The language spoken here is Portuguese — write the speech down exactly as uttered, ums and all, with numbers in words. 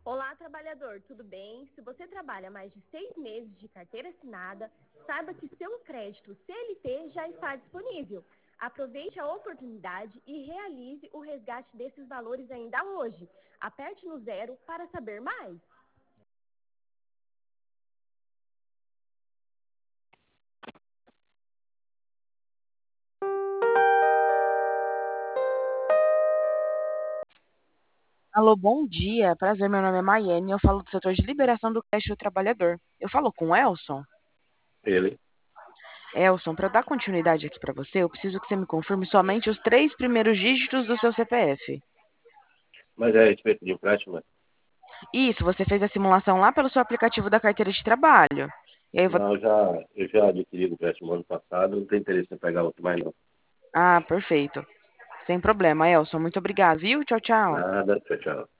Olá, trabalhador, tudo bem? Se você trabalha mais de seis meses de carteira assinada, saiba que seu crédito C L T já está disponível. Aproveite a oportunidade e realize o resgate desses valores ainda hoje. Aperte no zero para saber mais. Alô, bom dia. Prazer, meu nome é Maiane. Eu falo do setor de liberação do crédito do trabalhador. Eu falo com o Elson. Ele. Elson, para dar continuidade aqui para você, eu preciso que você me confirme somente os três primeiros dígitos do seu C P F. Mas é a respeito de empréstimo? Isso, você fez a simulação lá pelo seu aplicativo da carteira de trabalho. E aí eu vou... Não, eu já, eu já adquiri o empréstimo ano passado, não tem interesse em pegar outro mais não. Ah, perfeito. Sem problema, Elson. Muito obrigada, viu? Tchau, tchau. Nada, tchau, tchau.